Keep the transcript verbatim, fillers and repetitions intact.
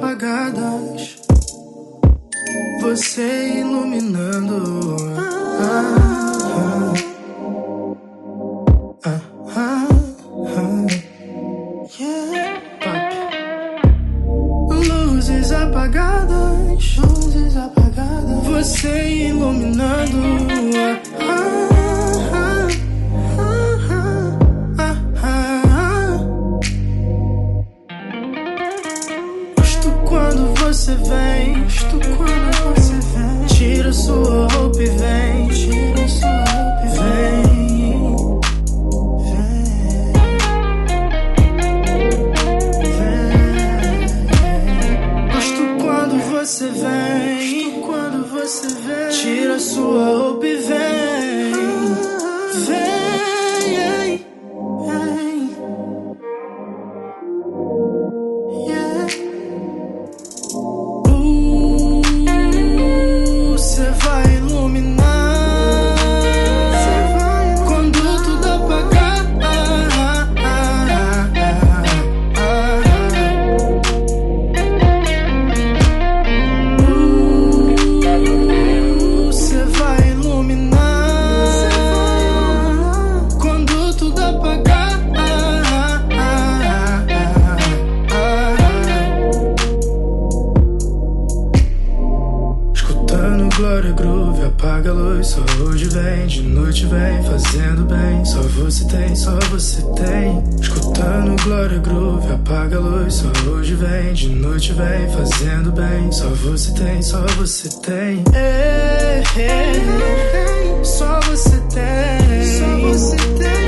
apagadas, você iluminando. Ah, ah, ah, ah, ah. Yeah. Luzes apagadas, luzes apagadas, você iluminando. Ah, ah, ah, ah, ah, ah. Gosto quando você vem, gosto quando você vem. Tira sua roupa e vem, tira sua roupa e vem. Você vem, quando você vem, tira sua roupa e vem, vem, vem, yeah. Uh, você vai iluminar, você vai quando tudo apagar. Glória Groove, apaga a luz, só hoje vem, de noite vem, fazendo bem, só você tem, só você tem. Escutando Glória Groove, apaga a luz, só hoje vem, de noite vem, fazendo bem, só você tem, só você tem. Ei, ei, ei, só você tem, só você tem.